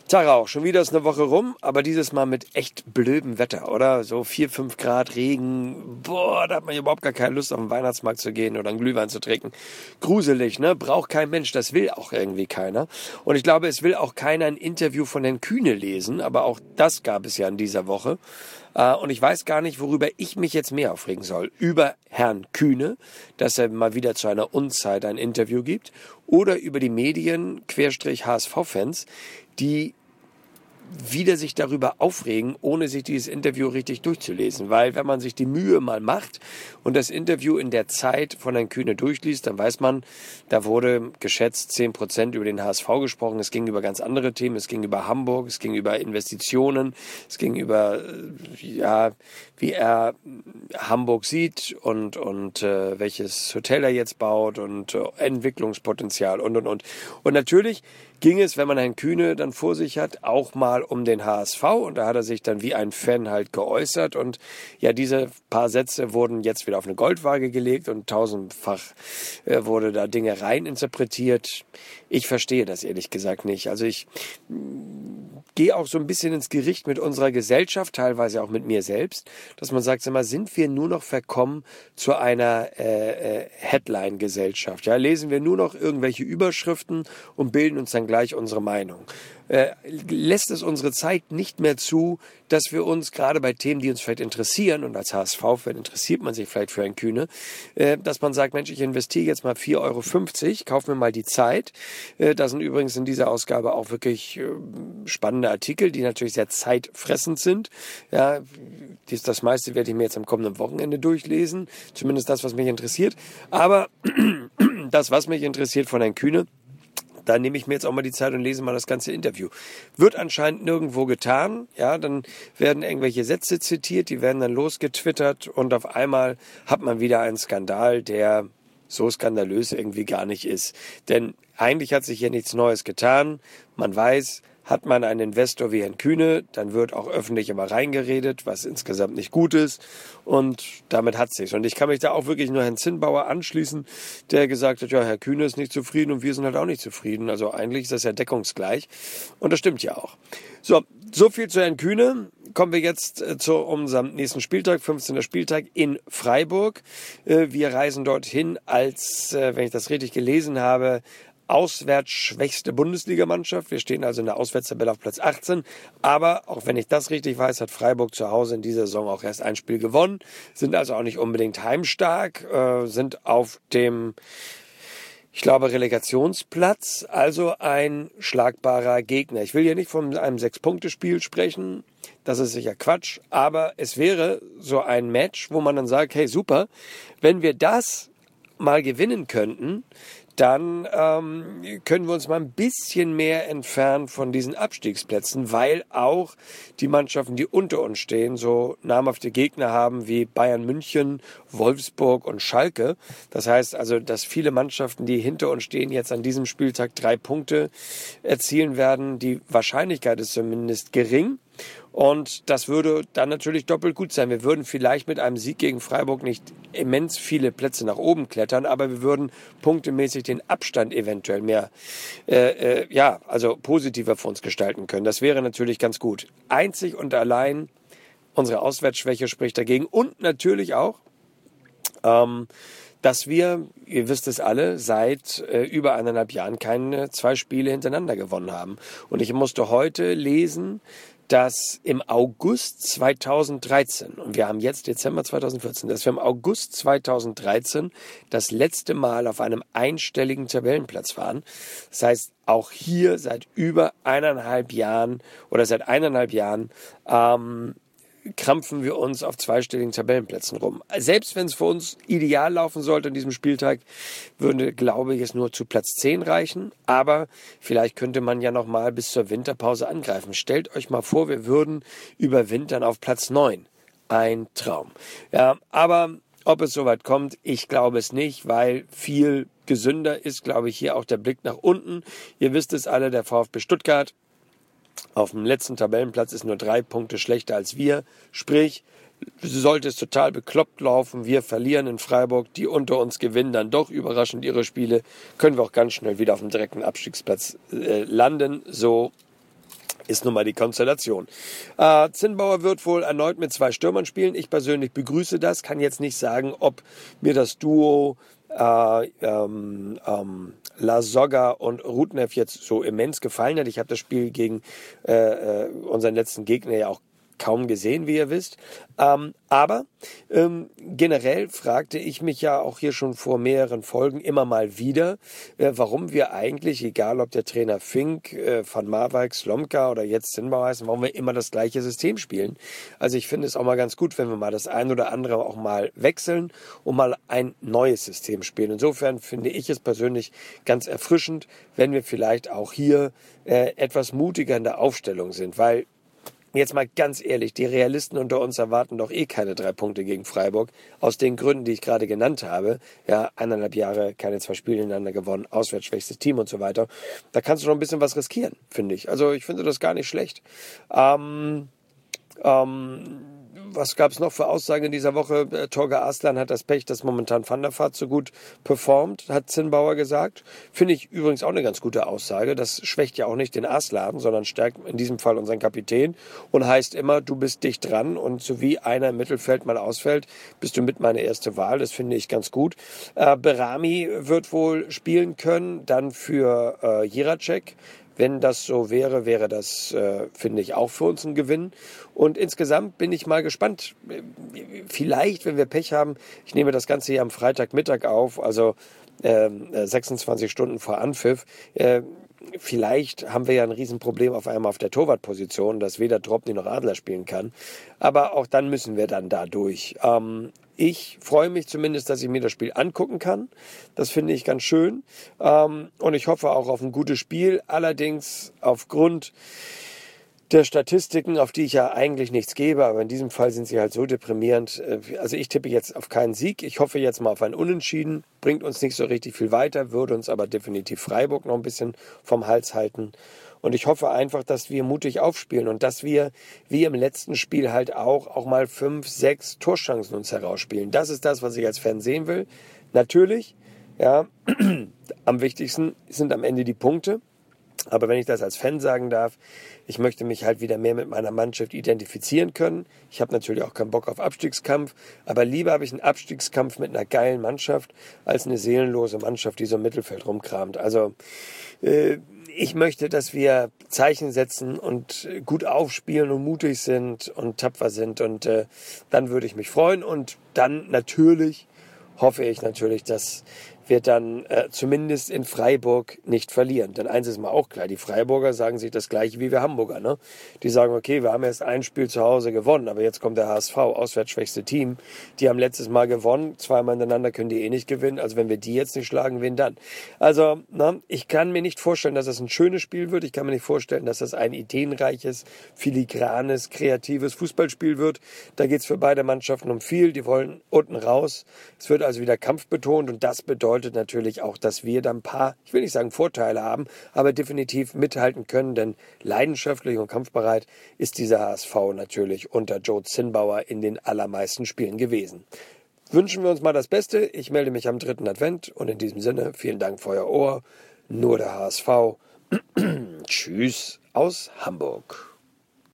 Tag auch, schon wieder ist eine Woche rum, aber dieses Mal mit echt blödem Wetter, oder? So 4, 5 Grad Regen, boah, da hat man überhaupt gar keine Lust auf den Weihnachtsmarkt zu gehen oder einen Glühwein zu trinken. Gruselig, ne? Braucht kein Mensch, das will auch irgendwie keiner. Und ich glaube, es will auch keiner ein Interview von Herrn Kühne lesen, aber auch das gab es ja in dieser Woche. Und ich weiß gar nicht, worüber ich mich jetzt mehr aufregen soll. Über Herrn Kühne, dass er mal wieder zu einer Unzeit ein Interview gibt, oder über die Medien, _HSV-Fans, die wieder sich darüber aufregen, ohne sich dieses Interview richtig durchzulesen. Weil wenn man sich die Mühe mal macht und das Interview in der Zeit von Herrn Kühne durchliest, dann weiß man, da wurde geschätzt 10% über den HSV gesprochen. Es ging über ganz andere Themen. Es ging über Hamburg, es ging über Investitionen, es ging über, ja, wie er Hamburg sieht und welches Hotel er jetzt baut und Entwicklungspotenzial und. Und natürlich ging es, wenn man Herrn Kühne dann vor sich hat, auch mal um den HSV. Und da hat er sich dann wie ein Fan halt geäußert. Und ja, diese paar Sätze wurden jetzt wieder auf eine Goldwaage gelegt und tausendfach wurde da Dinge reininterpretiert. Ich verstehe das ehrlich gesagt nicht. Also ich gehe auch so ein bisschen ins Gericht mit unserer Gesellschaft, teilweise auch mit mir selbst, dass man sagt, sag mal, sind wir nur noch verkommen zu einer Headline-Gesellschaft? Ja, lesen wir nur noch irgendwelche Überschriften und bilden uns dann gleich unsere Meinung. Lässt es unsere Zeit nicht mehr zu, dass wir uns gerade bei Themen, die uns vielleicht interessieren, und als HSV-Fan interessiert man sich vielleicht für Herrn Kühne, dass man sagt, Mensch, ich investiere jetzt mal 4,50 €, kauf mir mal die Zeit. Da sind übrigens in dieser Ausgabe auch wirklich spannende Artikel, die natürlich sehr zeitfressend sind. Ja, das meiste werde ich mir jetzt am kommenden Wochenende durchlesen, zumindest das, was mich interessiert. Aber das, was mich interessiert von Herrn Kühne, da nehme ich mir jetzt auch mal die Zeit und lese mal das ganze Interview. Wird anscheinend nirgendwo getan. Ja, dann werden irgendwelche Sätze zitiert, die werden dann losgetwittert und auf einmal hat man wieder einen Skandal, der so skandalös irgendwie gar nicht ist. Denn eigentlich hat sich hier nichts Neues getan. Man weiß, hat man einen Investor wie Herrn Kühne, dann wird auch öffentlich immer reingeredet, was insgesamt nicht gut ist. Und damit hat es sich. Und ich kann mich da auch wirklich nur Herrn Zinnbauer anschließen, der gesagt hat, ja, Herr Kühne ist nicht zufrieden und wir sind halt auch nicht zufrieden. Also eigentlich ist das ja deckungsgleich. Und das stimmt ja auch. So viel zu Herrn Kühne. Kommen wir jetzt zu unserem nächsten Spieltag, 15. Spieltag in Freiburg. Wir reisen dorthin als, wenn ich das richtig gelesen habe, auswärts schwächste Bundesligamannschaft. Wir stehen also in der Auswärtstabelle auf Platz 18. Aber auch wenn ich das richtig weiß, hat Freiburg zu Hause in dieser Saison auch erst ein Spiel gewonnen. Sind also auch nicht unbedingt heimstark, sind auf dem, ich glaube, Relegationsplatz, also ein schlagbarer Gegner. Ich will hier nicht von einem 6-Punkte-Spiel sprechen, das ist sicher Quatsch, aber es wäre so ein Match, wo man dann sagt, hey super, wenn wir das mal gewinnen könnten, dann können wir uns mal ein bisschen mehr entfernen von diesen Abstiegsplätzen, weil auch die Mannschaften, die unter uns stehen, so namhafte Gegner haben wie Bayern München, Wolfsburg und Schalke. Das heißt also, dass viele Mannschaften, die hinter uns stehen, jetzt an diesem Spieltag 3 Punkte erzielen werden. Die Wahrscheinlichkeit ist zumindest gering. Und das würde dann natürlich doppelt gut sein. Wir würden vielleicht mit einem Sieg gegen Freiburg nicht immens viele Plätze nach oben klettern, aber wir würden punktemäßig den Abstand eventuell mehr, also positiver für uns gestalten können. Das wäre natürlich ganz gut. Einzig und allein unsere Auswärtsschwäche spricht dagegen und natürlich auch, dass wir, ihr wisst es alle, seit über 1,5 Jahren keine 2 Spiele hintereinander gewonnen haben. Und ich musste heute lesen, dass im August 2013, und wir haben jetzt Dezember 2014, dass wir im August 2013 das letzte Mal auf einem einstelligen Tabellenplatz waren. Das heißt, auch hier seit über 1,5 Jahren oder seit 1,5 Jahren krampfen wir uns auf 2-stelligen Tabellenplätzen rum. Selbst wenn es für uns ideal laufen sollte an diesem Spieltag, würde, glaube ich, es nur zu Platz 10 reichen. Aber vielleicht könnte man ja noch mal bis zur Winterpause angreifen. Stellt euch mal vor, wir würden überwintern auf Platz 9. Ein Traum. Ja, aber ob es soweit kommt, ich glaube es nicht, weil viel gesünder ist, glaube ich, hier auch der Blick nach unten. Ihr wisst es alle, der VfB Stuttgart auf dem letzten Tabellenplatz ist nur 3 Punkte schlechter als wir. Sprich, sollte es total bekloppt laufen, wir verlieren in Freiburg, die unter uns gewinnen dann doch überraschend ihre Spiele, können wir auch ganz schnell wieder auf dem direkten Abstiegsplatz landen. So Ist nun mal die Konstellation. Zinnbauer wird wohl erneut mit 2 Stürmern spielen. Ich persönlich begrüße das. Kann jetzt nicht sagen, ob mir das Duo Lasogga und Rudnev jetzt so immens gefallen hat. Ich habe das Spiel gegen unseren letzten Gegner ja auch kaum gesehen, wie ihr wisst. Aber generell fragte ich mich ja auch hier schon vor mehreren Folgen immer mal wieder, warum wir eigentlich, egal ob der Trainer Fink, Van Marwijk, Slomka oder jetzt Zinnbauer heißen, warum wir immer das gleiche System spielen. Also ich finde es auch mal ganz gut, wenn wir mal das ein oder andere auch mal wechseln und mal ein neues System spielen. Insofern finde ich es persönlich ganz erfrischend, wenn wir vielleicht auch hier etwas mutiger in der Aufstellung sind, weil jetzt mal ganz ehrlich, die Realisten unter uns erwarten doch eh keine 3 Punkte gegen Freiburg. Aus den Gründen, die ich gerade genannt habe. Ja, 1,5 Jahre, keine 2 Spiele hintereinander gewonnen, auswärts schwächstes Team und so weiter. Da kannst du noch ein bisschen was riskieren, finde ich. Also ich finde das gar nicht schlecht. Was gab es noch für Aussagen in dieser Woche? Torge Aslan hat das Pech, dass momentan Van der Vaart so gut performt, hat Zinnbauer gesagt. Finde ich übrigens auch eine ganz gute Aussage. Das schwächt ja auch nicht den Aslan, sondern stärkt in diesem Fall unseren Kapitän und heißt immer, du bist dicht dran und so wie einer im Mittelfeld mal ausfällt, bist du mit meine erste Wahl. Das finde ich ganz gut. Berami wird wohl spielen können, dann für Jiracek. Wenn das so wäre, wäre das, finde ich, auch für uns ein Gewinn. Und insgesamt bin ich mal gespannt. Vielleicht, wenn wir Pech haben, ich nehme das Ganze hier am Freitagmittag auf, also 26 Stunden vor Anpfiff, vielleicht haben wir ja ein Riesenproblem auf einmal auf der Torwartposition, dass weder Drobny noch Adler spielen kann. Aber auch dann müssen wir dann da durch. Ich freue mich zumindest, dass ich mir das Spiel angucken kann. Das finde ich ganz schön. Und ich hoffe auch auf ein gutes Spiel. Allerdings aufgrund der Statistiken, auf die ich ja eigentlich nichts gebe, aber in diesem Fall sind sie halt so deprimierend. Also ich tippe jetzt auf keinen Sieg. Ich hoffe jetzt mal auf ein Unentschieden. Bringt uns nicht so richtig viel weiter, würde uns aber definitiv Freiburg noch ein bisschen vom Hals halten. Und ich hoffe einfach, dass wir mutig aufspielen und dass wir, wie im letzten Spiel halt auch mal 5, 6 Torchancen uns herausspielen. Das ist das, was ich als Fan sehen will. Natürlich, ja, am wichtigsten sind am Ende die Punkte. Aber wenn ich das als Fan sagen darf, ich möchte mich halt wieder mehr mit meiner Mannschaft identifizieren können. Ich habe natürlich auch keinen Bock auf Abstiegskampf, aber lieber habe ich einen Abstiegskampf mit einer geilen Mannschaft als eine seelenlose Mannschaft, die so im Mittelfeld rumkramt. Also ich möchte, dass wir Zeichen setzen und gut aufspielen und mutig sind und tapfer sind und dann würde ich mich freuen und dann natürlich hoffe ich natürlich, dass wir dann zumindest in Freiburg nicht verlieren. Denn eins ist mal auch klar, die Freiburger sagen sich das Gleiche wie wir Hamburger. Ne? Die sagen, okay, wir haben erst ein Spiel zu Hause gewonnen, aber jetzt kommt der HSV, auswärts schwächste Team. Die haben letztes Mal gewonnen, 2-mal hintereinander können die eh nicht gewinnen. Also wenn wir die jetzt nicht schlagen, wen dann? Also ich kann mir nicht vorstellen, dass das ein schönes Spiel wird. Ich kann mir nicht vorstellen, dass das ein ideenreiches, filigranes, kreatives Fußballspiel wird. Da geht es für beide Mannschaften um viel. Die wollen unten raus. Es wird also wieder kampfbetont und das bedeutet natürlich auch, dass wir da ein paar, ich will nicht sagen Vorteile haben, aber definitiv mithalten können, denn leidenschaftlich und kampfbereit ist dieser HSV natürlich unter Joe Zinnbauer in den allermeisten Spielen gewesen. Wünschen wir uns mal das Beste. Ich melde mich am 3. Advent und in diesem Sinne vielen Dank für euer Ohr. Nur der HSV. Tschüss aus Hamburg.